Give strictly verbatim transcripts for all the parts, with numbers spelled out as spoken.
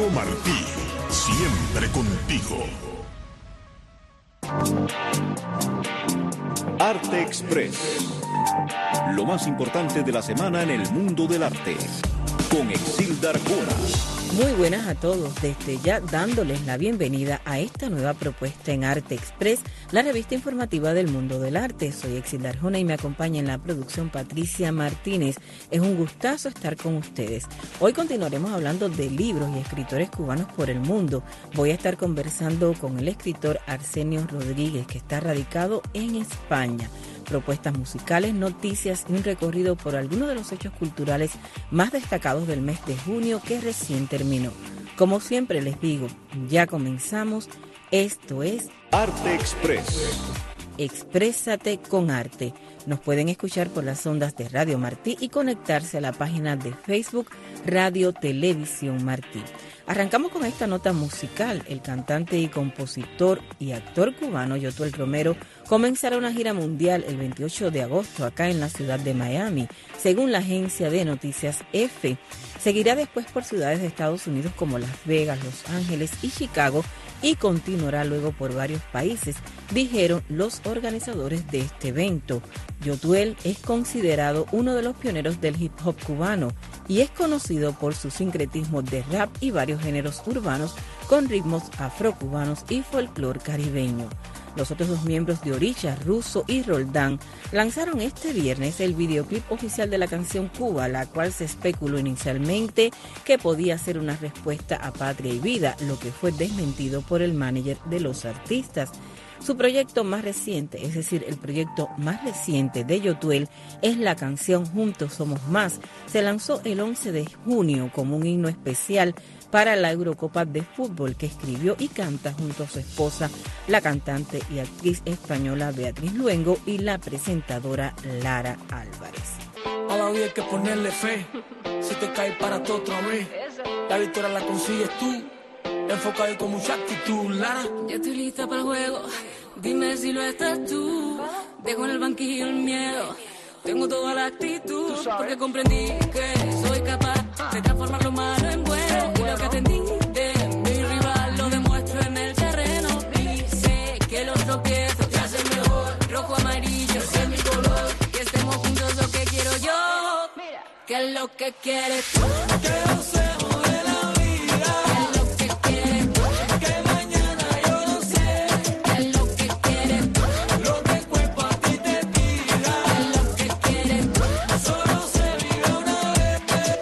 Radio Martí, siempre contigo. Arte Express. Lo más importante de la semana en el mundo del arte. Con Exilda Arjona. Muy buenas a todos, desde ya dándoles la bienvenida a esta nueva propuesta en Arte Express, la revista informativa del mundo del arte. Soy Exilda Arjona y me acompaña en la producción Patricia Martínez. Es un gustazo estar con ustedes. Hoy continuaremos hablando de libros y escritores cubanos por el mundo. Voy a estar conversando con el escritor Arsenio Rodríguez, que está radicado en España. Propuestas musicales, noticias y un recorrido por algunos de los hechos culturales más destacados del mes de junio que recién terminó. Como siempre les digo, ya comenzamos. Esto es Arte Express. Exprésate con arte. Nos pueden escuchar por las ondas de Radio Martí y conectarse a la página de Facebook Radio Televisión Martí. Arrancamos con esta nota musical. El cantante y compositor y actor cubano Yotuel Romero comenzará una gira mundial el veintiocho de agosto acá en la ciudad de Miami, según la agencia de noticias EFE. Seguirá después por ciudades de Estados Unidos como Las Vegas, Los Ángeles y Chicago y continuará luego por varios países, dijeron los organizadores de este evento. Yotuel es considerado uno de los pioneros del hip hop cubano y es conocido por su sincretismo de rap y varios géneros urbanos con ritmos afrocubanos y folclor caribeño. Los otros dos miembros de Orisha, Russo y Roldán, lanzaron este viernes el videoclip oficial de la canción Cuba, la cual se especuló inicialmente que podía ser una respuesta a Patria y Vida, lo que fue desmentido por el manager de los artistas. Su proyecto más reciente, es decir, el proyecto más reciente de Yotuel, es la canción Juntos Somos Más. Se lanzó el once de junio como un himno especial para la Eurocopa de Fútbol que escribió y canta junto a su esposa, la cantante y actriz española Beatriz Luengo y la presentadora Lara Álvarez. A la vida hay que ponerle fe, si te caes para todo otra vez, la victoria la consigues tú, enfocado y con mucha actitud, Lara. Ya estoy lista para el juego, dime si lo estás tú, dejo en el banquillo el miedo, tengo toda la actitud, porque comprendí que soy capaz de transformar lo malo en bueno. Lo que aprendí de mi rival lo demuestro en el terreno y sé que los tropiezos te hacen mejor. Rojo, amarillo, ese es mi color. Que estemos juntos lo que quiero yo. Que es lo que quieres tú. Que gocemos de la vida. Que es lo que quieres tú. Que mañana yo no sé. Que es lo que quieres tú. Lo que el cuerpo a ti te pida. Que es lo que quieres tú. Solo se vive una vez.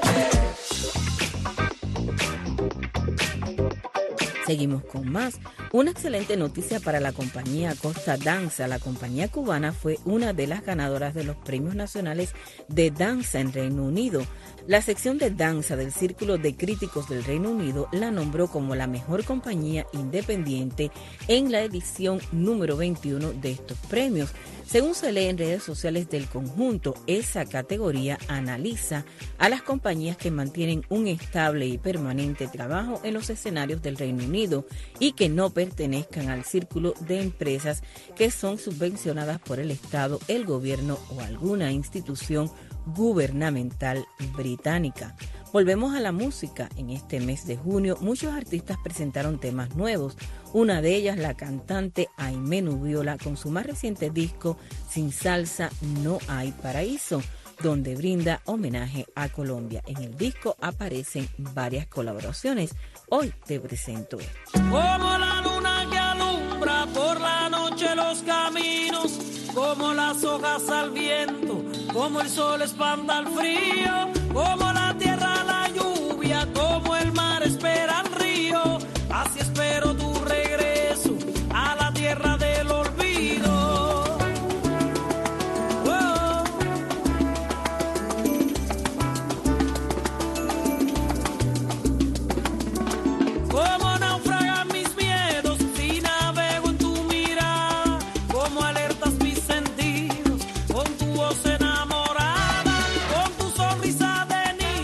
Seguimos con más. Una excelente noticia para la compañía Costa Danza. La compañía cubana fue una de las ganadoras de los premios nacionales de danza en Reino Unido. La sección de danza del Círculo de Críticos del Reino Unido la nombró como la mejor compañía independiente en la edición número veintiuno de estos premios. Según se lee en redes sociales del conjunto, esa categoría analiza a las compañías que mantienen un estable y permanente trabajo en los escenarios del Reino Unido y que no pertenezcan al círculo de empresas que son subvencionadas por el Estado, el gobierno o alguna institución gubernamental británica. Volvemos a la música. En este mes de junio, muchos artistas presentaron temas nuevos. Una de ellas, la cantante Aimé Nubiola, con su más reciente disco, Sin Salsa No Hay Paraíso, donde brinda homenaje a Colombia. En el disco aparecen varias colaboraciones. Hoy te presento esto. Como la luna que alumbra por la noche los caminos, como las hojas al viento, como el sol espanta el frío, como la tierra la lluvia, como el mar espera el río, así espero tu regreso a la tierra del olvido. Oh. Como naufragan mis miedos si navego en tu mirada, como alertas mis sentidos con tu voz enamorada, con tu sonrisa de niño.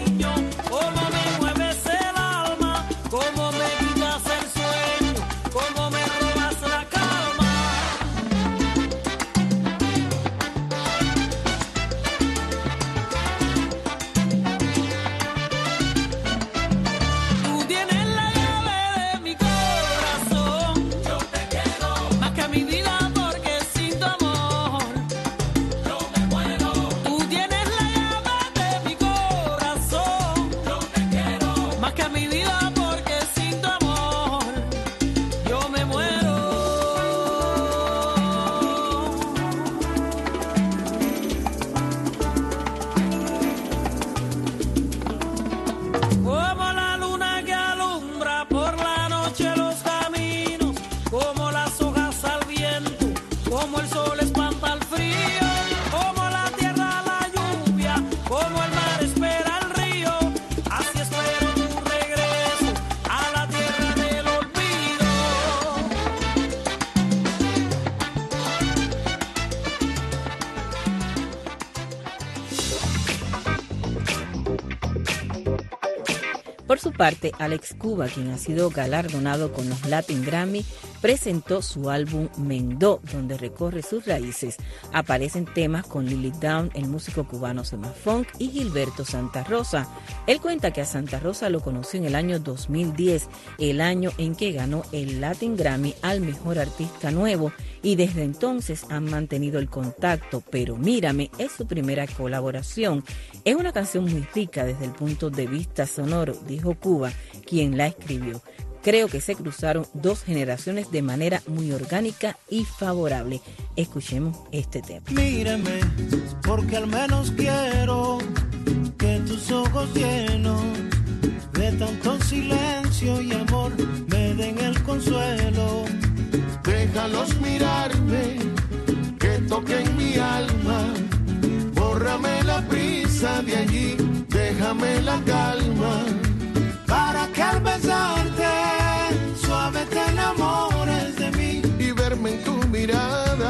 Por su parte, Alex Cuba, quien ha sido galardonado con los Latin Grammy, presentó su álbum Mendó, donde recorre sus raíces. Aparecen temas con Lily Down, el músico cubano Sema Funk y Gilberto Santa Rosa. Él cuenta que a Santa Rosa lo conoció en el año dos mil diez, el año en que ganó el Latin Grammy al mejor artista nuevo, y desde entonces han mantenido el contacto. Pero Mírame es su primera colaboración. Es una canción muy rica desde el punto de vista sonoro, dijo Cuba, quien la escribió. Creo que se cruzaron dos generaciones de manera muy orgánica y favorable. Escuchemos este tema. Mírame, porque al menos quiero que tus ojos llenos de tanto silencio y amor me den el consuelo. Déjalos mirarme, que toquen mi alma. Bórrame la prisa de allí, déjame la calma. Para que al besarte suave te enamores de mí y verme en tu mirada.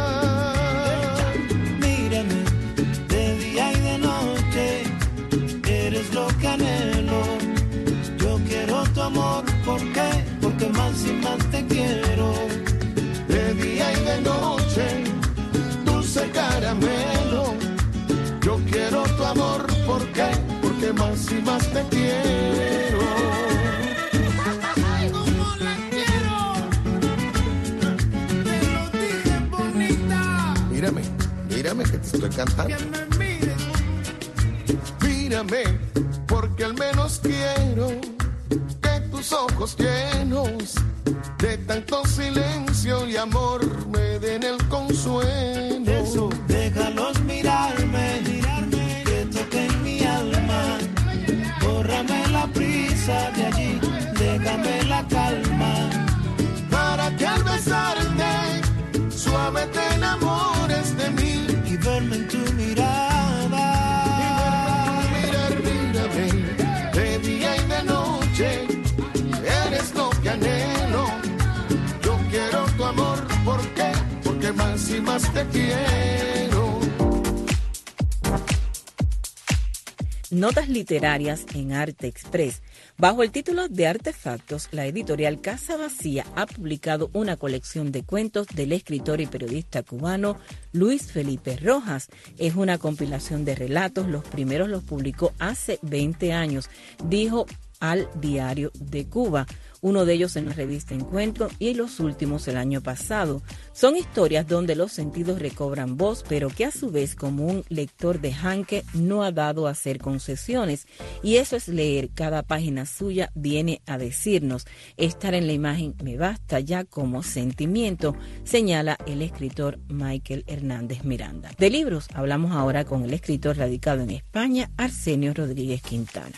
Mírame de día y de noche, eres lo que anhelo. Yo quiero tu amor, ¿por qué? Porque más y más te quiero. De día y de noche, dulce caramelo. Yo quiero tu amor, ¿por qué? Porque más y más te quiero. Ay, cómo la quiero. Te lo dije bonita. Mírame, mírame que te estoy cantando. Que me mires. Mírame, porque al menos quiero que tus ojos llenos de tanto silencio y amor me den el consuelo. Eso, déjalos mirarme, mirarme, que toquen mi alma. Bórrame la prisa de allí, déjame la calma. Para que al besarte suave te enamores de mí y verme en tu mirada. Y verme en tu mirar, mírame, de día y de noche, eres lo que anhelo. Yo quiero tu amor, ¿por qué? Porque más y más te quiero. Notas literarias en Arte Express. Bajo el título de Artefactos, la editorial Casa Vacía ha publicado una colección de cuentos del escritor y periodista cubano Luis Felipe Rojas. Es una compilación de relatos, los primeros los publicó hace veinte años, dijo al Diario de Cuba, uno de ellos en la revista Encuentro y los últimos el año pasado. Son historias donde los sentidos recobran voz, pero que a su vez, como un lector de Hanke, no ha dado a hacer concesiones. Y eso es leer cada página suya, viene a decirnos. Estar en la imagen me basta ya como sentimiento, señala el escritor Michael Hernández Miranda. De libros hablamos ahora con el escritor radicado en España, Arsenio Rodríguez Quintana.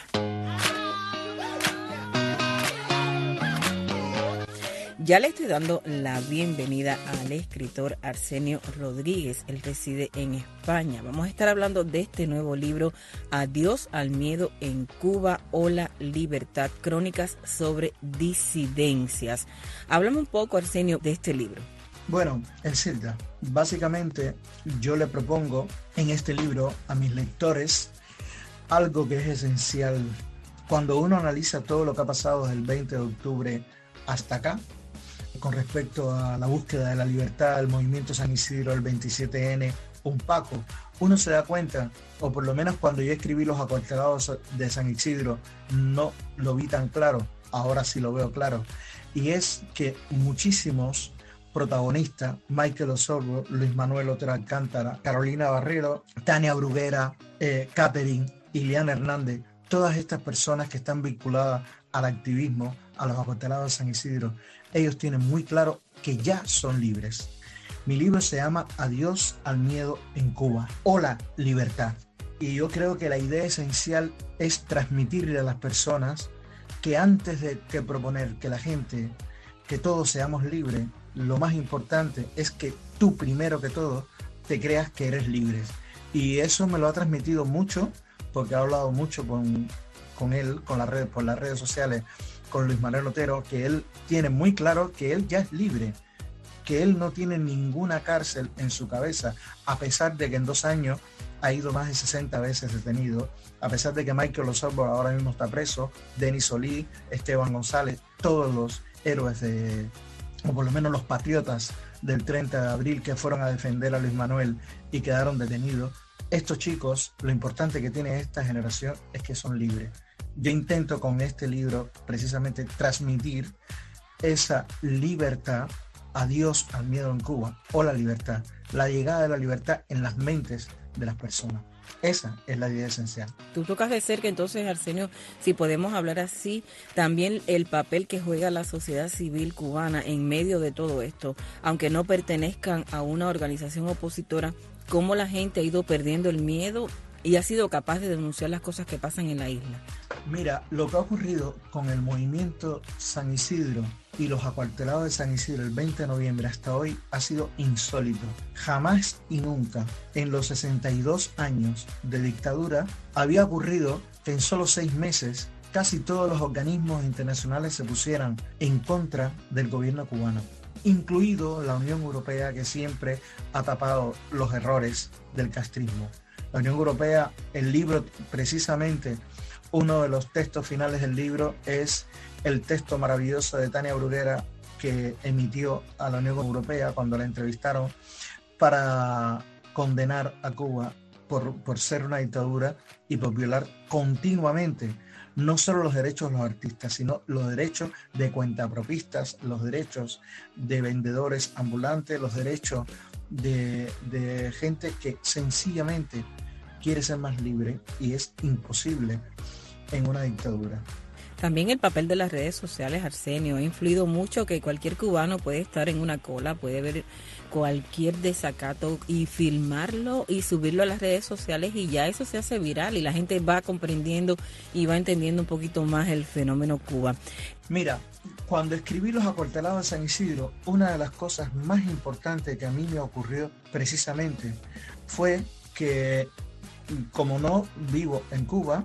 Ya le estoy dando la bienvenida al escritor Arsenio Rodríguez. Él reside en España. Vamos a estar hablando de este nuevo libro, Adiós al miedo en Cuba, Hola Libertad, crónicas sobre disidencias. Háblame un poco, Arsenio, de este libro. Bueno, Elcilda, básicamente yo le propongo en este libro a mis lectores algo que es esencial. Cuando uno analiza todo lo que ha pasado desde el veinte de octubre hasta acá, con respecto a la búsqueda de la libertad, el movimiento San Isidro, el veintisiete ene, un Paco, uno se da cuenta, o por lo menos cuando yo escribí Los acuartelados de San Isidro, no lo vi tan claro, ahora sí lo veo claro, y es que muchísimos protagonistas, Michael Osorbo, Luis Manuel Otero Alcántara, Carolina Barrero, Tania Bruguera, eh, Catherine, Iliana Hernández, todas estas personas que están vinculadas al activismo, a los acuartelados de San Isidro, ellos tienen muy claro que ya son libres. Mi libro se llama Adiós al miedo en Cuba, Hola Libertad. Y yo creo que la idea esencial es transmitirle a las personas que antes de que proponer que la gente, que todos seamos libres, lo más importante es que tú primero que todo te creas que eres libre. Y eso me lo ha transmitido mucho, porque he hablado mucho con, con él, con las redes, por las redes sociales, con Luis Manuel Otero, que él tiene muy claro que él ya es libre, que él no tiene ninguna cárcel en su cabeza, a pesar de que en dos años ha ido más de sesenta veces detenido, a pesar de que Michael Osorbo ahora mismo está preso, Denis Solí, Esteban González, todos los héroes de, o por lo menos los patriotas del treinta de abril que fueron a defender a Luis Manuel y quedaron detenidos. Estos chicos, lo importante que tiene esta generación es que son libres. Yo intento con este libro precisamente transmitir esa libertad, adiós al miedo en Cuba, o la libertad, la llegada de la libertad en las mentes de las personas. Esa es la idea esencial. Tú tocas de cerca entonces, Arsenio, si podemos hablar así, también el papel que juega la sociedad civil cubana en medio de todo esto, aunque no pertenezcan a una organización opositora, cómo la gente ha ido perdiendo el miedo y ha sido capaz de denunciar las cosas que pasan en la isla. Mira, lo que ha ocurrido con el movimiento San Isidro y los acuartelados de San Isidro el veinte de noviembre hasta hoy ha sido insólito. Jamás y nunca en los sesenta y dos años de dictadura había ocurrido que en solo seis meses casi todos los organismos internacionales se pusieran en contra del gobierno cubano, incluido la Unión Europea, que siempre ha tapado los errores del castrismo. La Unión Europea, el libro precisamente, uno de los textos finales del libro es el texto maravilloso de Tania Bruguera que emitió a la Unión Europea cuando la entrevistaron para condenar a Cuba por, por ser una dictadura y por violar continuamente no solo los derechos de los artistas, sino los derechos de cuentapropistas, los derechos de vendedores ambulantes, los derechos de, de gente que sencillamente quiere ser más libre y es imposible en una dictadura. También el papel de las redes sociales, Arsenio, ha influido mucho, que cualquier cubano puede estar en una cola, puede ver cualquier desacato y filmarlo y subirlo a las redes sociales y ya eso se hace viral y la gente va comprendiendo y va entendiendo un poquito más el fenómeno Cuba. Mira, cuando escribí Los acuartelados de San Isidro, una de las cosas más importantes que a mí me ocurrió precisamente fue que, como no vivo en Cuba,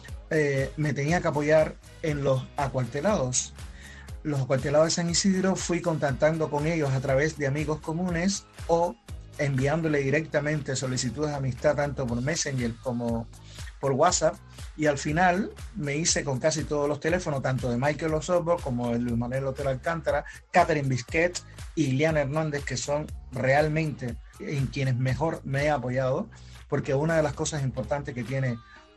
eh, me tenía que apoyar en los acuartelados. Los acuartelados de San Isidro fui contactando con ellos a través de amigos comunes o enviándole directamente solicitudes de amistad tanto por Messenger como por WhatsApp, y al final me hice con casi todos los teléfonos, tanto de Michael Osorbo como de Luis Manuel Otero Alcántara, Catherine Bisquet y Liliana Hernández, que son realmente en quienes mejor me he apoyado, porque una de las cosas importantes que tiene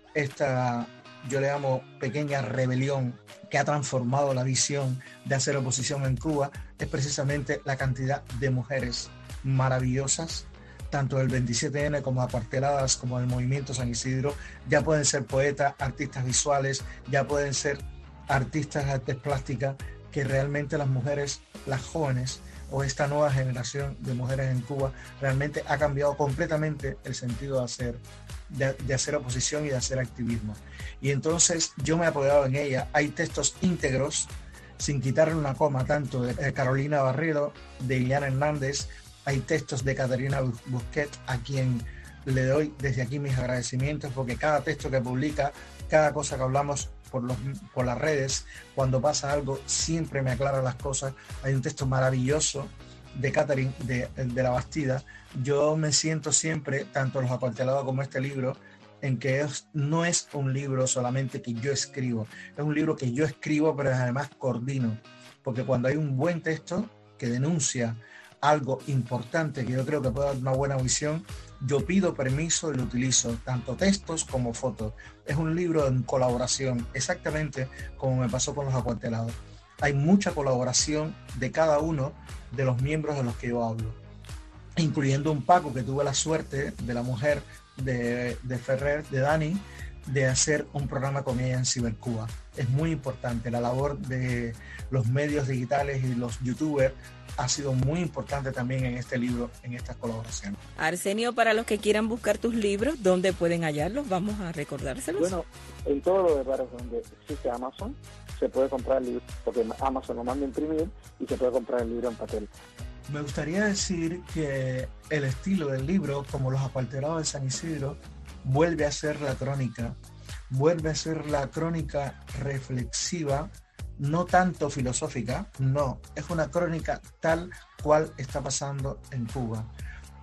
esta, yo le llamo pequeña rebelión que ha transformado la visión de hacer oposición en Cuba, es precisamente la cantidad de mujeres maravillosas, tanto del veintisiete ene como acuarteladas, como del movimiento San Isidro. Ya pueden ser poetas, artistas visuales, ya pueden ser artistas de artes plásticas, que realmente las mujeres, las jóvenes, o esta nueva generación de mujeres en Cuba, realmente ha cambiado completamente el sentido de hacer, de, de hacer oposición y de hacer activismo. Y entonces yo me he apoyado en ella. Hay textos íntegros, sin quitarle una coma, tanto de Carolina Barredo, de Liliana Hernández. Hay textos de Caterina Busquet, a quien le doy desde aquí mis agradecimientos, porque cada texto que publica, cada cosa que hablamos por, los, por las redes, cuando pasa algo, siempre me aclara las cosas. Hay un texto maravilloso de Catherine, de, de La Bastida. Yo me siento siempre, tanto Los acuartelados como este libro, en que es, no es un libro solamente que yo escribo, es un libro que yo escribo, pero además coordino, porque cuando hay un buen texto que denuncia algo importante que yo creo que puede dar una buena visión, yo pido permiso y lo utilizo, tanto textos como fotos. Es un libro en colaboración, exactamente como me pasó con Los acuartelados. Hay mucha colaboración de cada uno de los miembros de los que yo hablo, incluyendo un Paco, que tuve la suerte, de la mujer de, de Ferrer, de Dani, de hacer un programa con ella en Cibercuba. Es muy importante. La labor de los medios digitales y los youtubers ha sido muy importante también en este libro, en estas colaboraciones. Arsenio, para los que quieran buscar tus libros, ¿dónde pueden hallarlos? Vamos a recordárselos. Bueno, en todos los lugares donde existe Amazon se puede comprar el libro, porque Amazon lo manda a imprimir y se puede comprar el libro en papel. Me gustaría decir que el estilo del libro, como Los acuartelados de San Isidro, vuelve a ser la crónica, vuelve a ser la crónica reflexiva, no tanto filosófica, no, es una crónica tal cual está pasando en Cuba.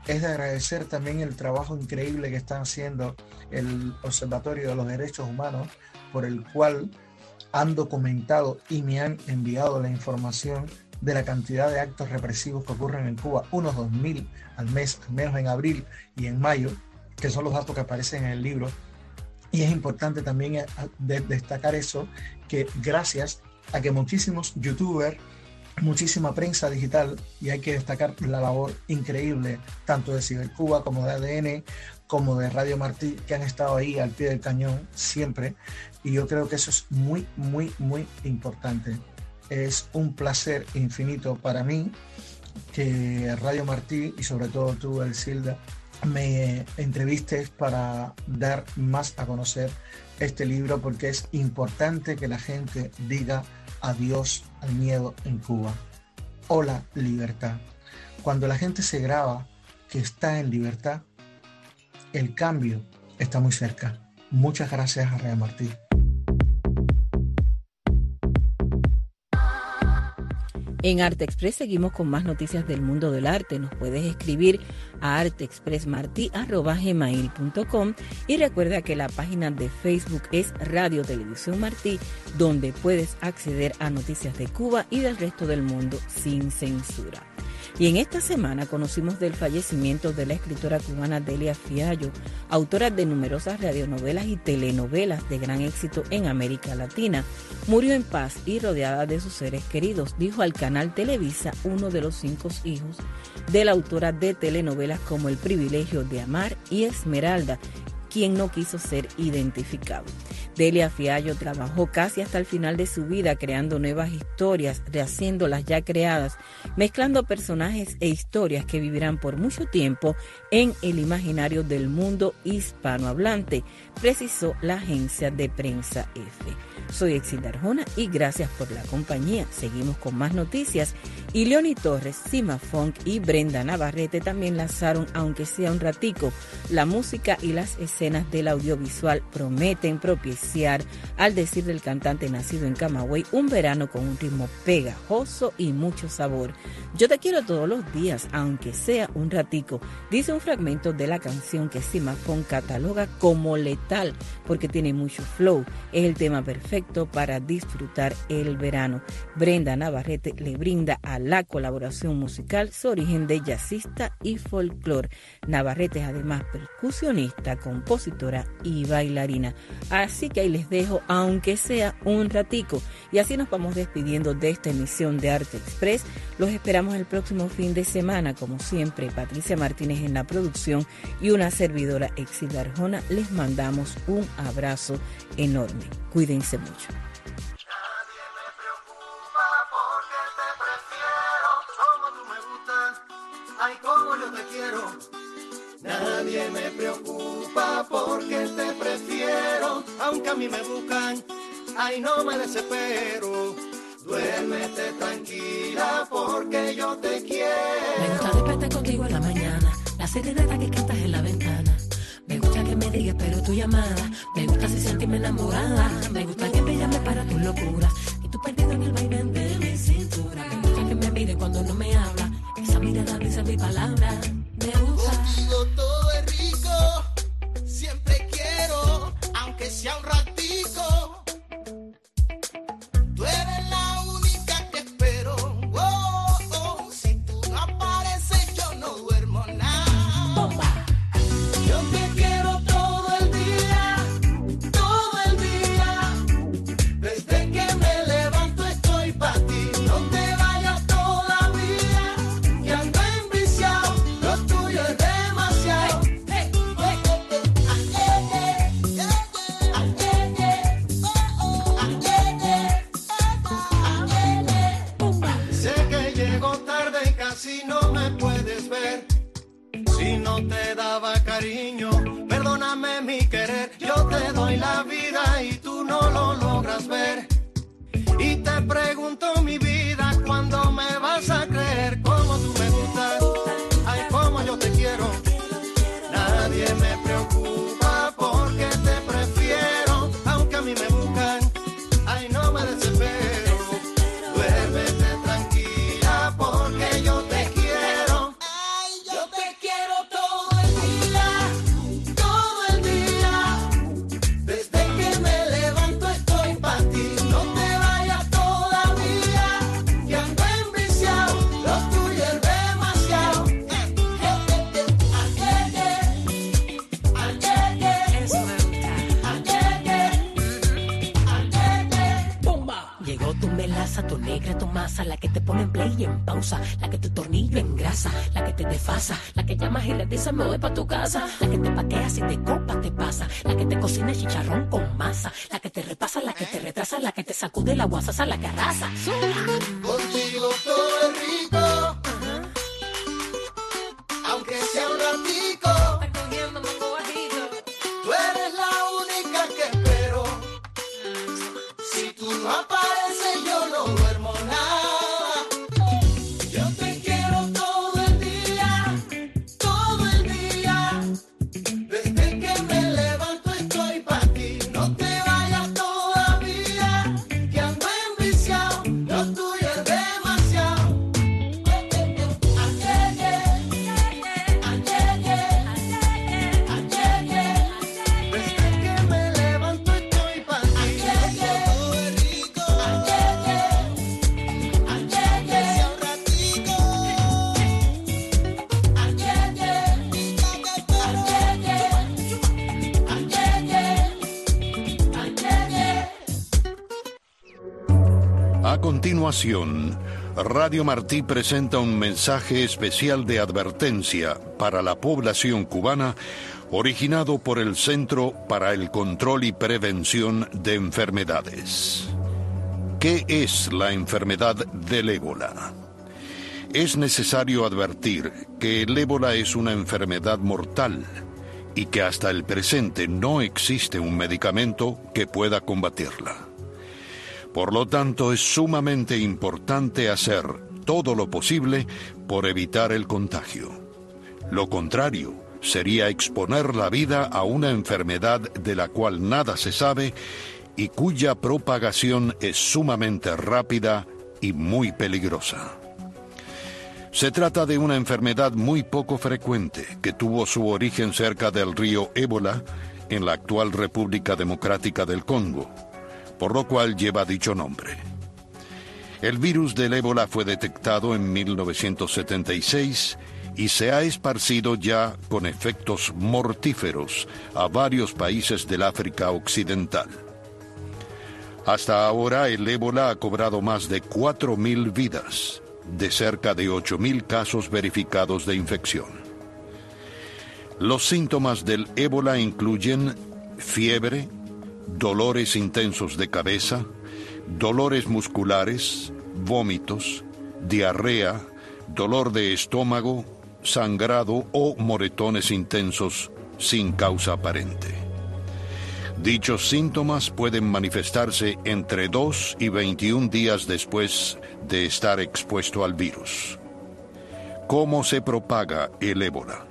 es de agradecer también el trabajo increíble que están haciendo el Observatorio de los Derechos Humanos, por el cual han documentado y me han enviado la información de la cantidad de actos represivos que ocurren en Cuba, unos dos mil al mes, al menos en abril y en mayo, que son los datos que aparecen en el libro. Y es importante también destacar eso, que gracias a que muchísimos youtubers, muchísima prensa digital, y hay que destacar la labor increíble tanto de Cibercuba como de A D N, como de Radio Martí, que han estado ahí al pie del cañón siempre, y yo creo que eso es muy, muy, muy importante. Es un placer infinito para mí que Radio Martí y sobre todo tú, Exilda, me entrevistes para dar más a conocer este libro, porque es importante que la gente diga adiós al miedo en Cuba. Hola, libertad. Cuando la gente se graba que está en libertad, el cambio está muy cerca. Muchas gracias a Radio Martí. En Arte Express seguimos con más noticias del mundo del arte. Nos puedes escribir a arteexpressmarti arroba gmail punto com y recuerda que la página de Facebook es Radio Televisión Martí, donde puedes acceder a noticias de Cuba y del resto del mundo sin censura. Y en esta semana conocimos del fallecimiento de la escritora cubana Delia Fiallo, autora de numerosas radionovelas y telenovelas de gran éxito en América Latina. Murió en paz y rodeada de sus seres queridos, dijo al canal Televisa uno de los cinco hijos de la autora de telenovelas como El privilegio de amar y Esmeralda, quien no quiso ser identificado. Delia Fiallo trabajó casi hasta el final de su vida creando nuevas historias, rehaciendo las ya creadas, mezclando personajes e historias que vivirán por mucho tiempo en el imaginario del mundo hispanohablante, precisó la agencia de prensa F. Soy Exilda Arjona y gracias por la compañía. Seguimos con más noticias. Y Leoni Torres, Cima Funk y Brenda Navarrete también lanzaron, aunque sea un ratico, la música y las escenas del audiovisual prometen propiciar, al decir del cantante nacido en Camagüey, un verano con un ritmo pegajoso y mucho sabor. Yo te quiero todos los días, aunque sea un ratico, dice un fragmento de la canción que Cima Funk cataloga como letal, porque tiene mucho flow. Es el tema perfecto para disfrutar el verano. Brenda Navarrete le brinda a la colaboración musical su origen de jazzista y folclore. Navarrete es además percusionista, compositora y bailarina. Así que ahí les dejo, aunque sea un ratico. Y así nos vamos despidiendo de esta emisión de Arte Express. Los esperamos el próximo fin de semana. Como siempre, Patricia Martínez en la producción y una servidora, Exilda Arjona, les mandamos un abrazo enorme. Cuídense mucho. Nadie me preocupa porque te prefiero como tú me gustas, ay como yo te quiero. Nadie me preocupa porque te prefiero, aunque a mí me buscan, ay no me desespero. Duérmete tranquila porque yo te quiero. Me gusta despertar contigo en la mañana, la serenata que cantas en la ventana. Me gusta que me digas pero tu llamada, me gusta si sentirme enamorada, me gusta que me llames para tus locuras y tú perdido en el baile de mi cintura. Me gusta que me mire cuando no me habla, esa mirada dice mi palabra. Me gusta. Contigo todo es rico, siempre quiero, aunque sea un ratico. Tú eres la única que espero. Oh, oh, si tú no apareces yo no duermo nada. Bomba. Yo te quiero todo el día, todo el día. Desde que me levanto estoy pa' ti. No te vayas todavía, que ando enviciado. Lo tuyo es demasiado. Hey, hey, bomba. Sé que llego tarde y casi no me puedes ver. Si no te daba cariño, perdóname mi querer. Yo te doy la vida y tú no lo logras ver. Y te pregunto mi vida, ¿cuándo me vas a creer? Como tú me gustas, ay como yo te quiero. Nadie me preocupa porque te prefiero, aunque a mí me buscan, ay no me desespero. Duérmete tranquila porque yo te quiero. Ay, yo te quiero melaza, tu negra, tu masa, la que te pone en play y en pausa, la que tu tornillo engrasa, la que te desfasa, la que llamas y le dices me voy pa' tu casa, la que te paquea si te copa te pasa, la que te cocina chicharrón con masa, la que te repasa, la que te retrasa, la que te sacude la guasasa, la que arrasa. Contigo todo es rico, aunque sea un ratico. Tú eres la única que espero. Si tú no apareces yo no duermo nada. Yo te quiero todo el día, todo el día. Desde que me levanto estoy pa' ti. No te vayas todavía, que ando enviciado. Lo tuyo es demasiado. A continuación, Radio Martí presenta un mensaje especial de advertencia para la población cubana, originado por el Centro para el Control y Prevención de Enfermedades. ¿Qué es la enfermedad del ébola? Es necesario advertir que el ébola es una enfermedad mortal y que hasta el presente no existe un medicamento que pueda combatirla. Por lo tanto, es sumamente importante hacer todo lo posible por evitar el contagio. Lo contrario sería exponer la vida a una enfermedad de la cual nada se sabe y cuya propagación es sumamente rápida y muy peligrosa. Se trata de una enfermedad muy poco frecuente que tuvo su origen cerca del río Ébola, en la actual República Democrática del Congo, por lo cual lleva dicho nombre. El virus del ébola fue detectado en mil novecientos setenta y seis y se ha esparcido ya con efectos mortíferos a varios países del África Occidental. Hasta ahora el ébola ha cobrado más de cuatro mil vidas, de cerca de ocho mil casos verificados de infección. Los síntomas del ébola incluyen fiebre, dolores intensos de cabeza, dolores musculares, vómitos, diarrea, dolor de estómago, sangrado o moretones intensos sin causa aparente. Dichos síntomas pueden manifestarse entre dos y veintiún días después de estar expuesto al virus. ¿Cómo se propaga el ébola?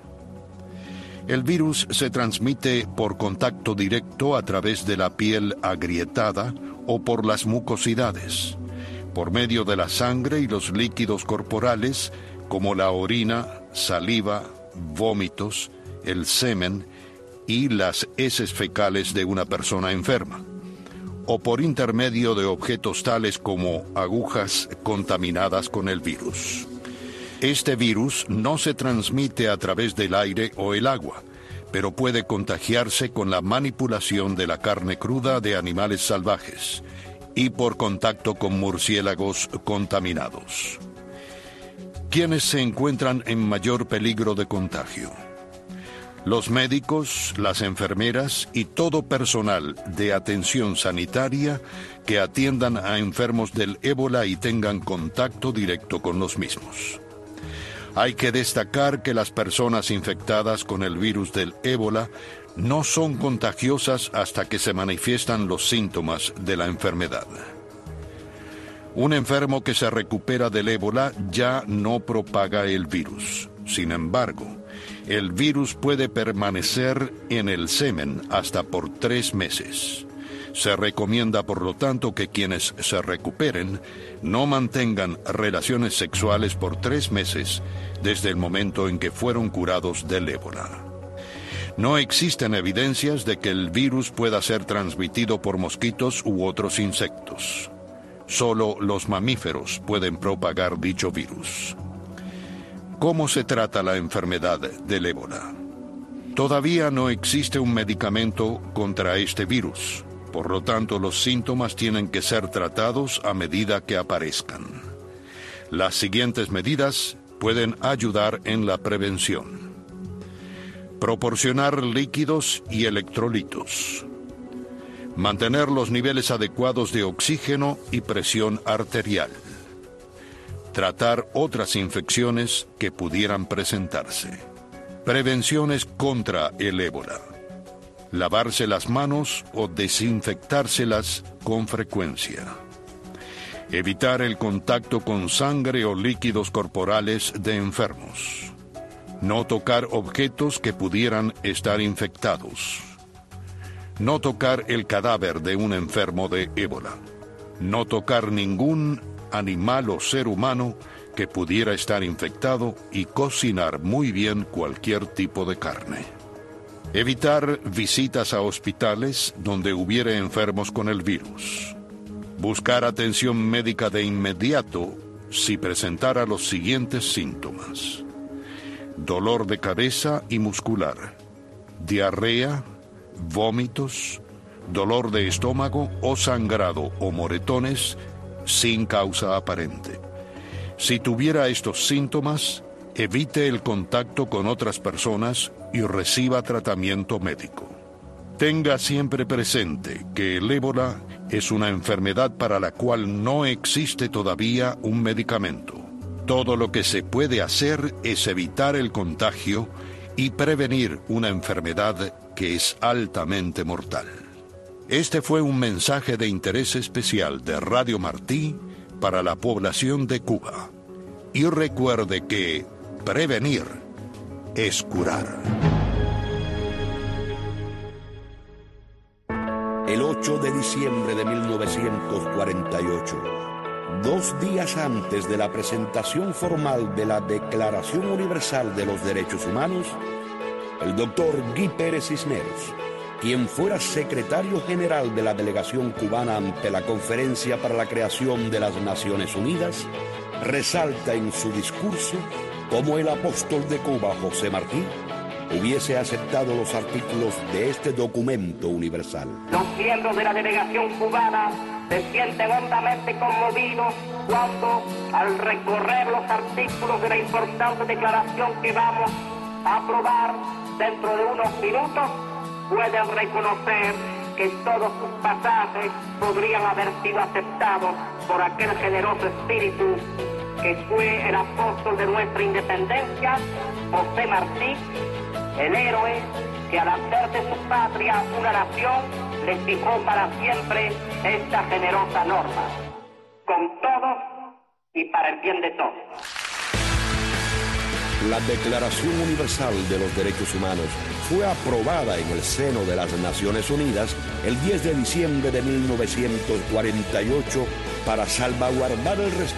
El virus se transmite por contacto directo a través de la piel agrietada o por las mucosidades, por medio de la sangre y los líquidos corporales como la orina, saliva, vómitos, el semen y las heces fecales de una persona enferma, o por intermedio de objetos tales como agujas contaminadas con el virus. Este virus no se transmite a través del aire o el agua, pero puede contagiarse con la manipulación de la carne cruda de animales salvajes y por contacto con murciélagos contaminados. ¿Quiénes se encuentran en mayor peligro de contagio? Los médicos, las enfermeras y todo personal de atención sanitaria que atiendan a enfermos del ébola y tengan contacto directo con los mismos. Hay que destacar que las personas infectadas con el virus del ébola no son contagiosas hasta que se manifiestan los síntomas de la enfermedad. Un enfermo que se recupera del ébola ya no propaga el virus. Sin embargo, el virus puede permanecer en el semen hasta por tres meses. Se recomienda, por lo tanto, que quienes se recuperen no mantengan relaciones sexuales por tres meses desde el momento en que fueron curados del ébola. No existen evidencias de que el virus pueda ser transmitido por mosquitos u otros insectos. Solo los mamíferos pueden propagar dicho virus. ¿Cómo se trata la enfermedad del ébola? Todavía no existe un medicamento contra este virus, Por lo tanto, los síntomas tienen que ser tratados a medida que aparezcan. Las siguientes medidas pueden ayudar en la prevención. Proporcionar líquidos y electrolitos. Mantener los niveles adecuados de oxígeno y presión arterial. Tratar otras infecciones que pudieran presentarse. Prevenciones contra el ébola. Lavarse las manos o desinfectárselas con frecuencia. Evitar el contacto con sangre o líquidos corporales de enfermos. No tocar objetos que pudieran estar infectados. No tocar el cadáver de un enfermo de ébola. No tocar ningún animal o ser humano que pudiera estar infectado y cocinar muy bien cualquier tipo de carne. Evitar visitas a hospitales donde hubiera enfermos con el virus. Buscar atención médica de inmediato si presentara los siguientes síntomas: dolor de cabeza y muscular, diarrea, vómitos, dolor de estómago o sangrado o moretones sin causa aparente. Si tuviera estos síntomas, evite el contacto con otras personas y reciba tratamiento médico. Tenga siempre presente que el ébola es una enfermedad para la cual no existe todavía un medicamento. Todo lo que se puede hacer es evitar el contagio y prevenir una enfermedad que es altamente mortal. Este fue un mensaje de interés especial de Radio Martí para la población de Cuba. Y recuerde que prevenir es curar. El ocho de diciembre de mil novecientos cuarenta y ocho, dos días antes de la presentación formal de la Declaración Universal de los Derechos Humanos, el doctor Guy Pérez Cisneros, quien fuera secretario general de la delegación cubana ante la Conferencia para la Creación de las Naciones Unidas, resalta en su discurso cómo el apóstol de Cuba, José Martí, hubiese aceptado los artículos de este documento universal. Los miembros de la delegación cubana se sienten hondamente conmovidos cuando, al recorrer los artículos de la importante declaración que vamos a aprobar dentro de unos minutos, pueden reconocer que todos sus pasajes podrían haber sido aceptados por aquel generoso espíritu que fue el apóstol de nuestra independencia, José Martí, el héroe que al hacer de su patria una nación le fijó para siempre esta generosa norma, con todos y para el bien de todos. La Declaración Universal de los Derechos Humanos fue aprobada en el seno de las Naciones Unidas el diez de diciembre de mil novecientos cuarenta y ocho para salvaguardar el respeto